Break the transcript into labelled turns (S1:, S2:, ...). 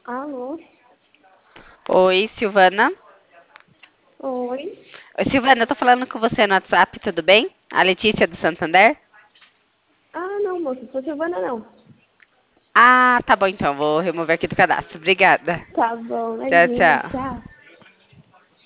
S1: Alô?
S2: Oi, Silvana.
S1: Oi?
S2: Oi, Silvana, eu tô falando com você no WhatsApp, tudo bem? A Letícia do Santander?
S1: Ah, não, moça, sou Giovana, não.
S2: Ah, tá bom então, vou remover aqui do cadastro. Obrigada.
S1: Tá bom,
S2: Tchau,
S1: imagina,
S2: tchau.
S1: tchau.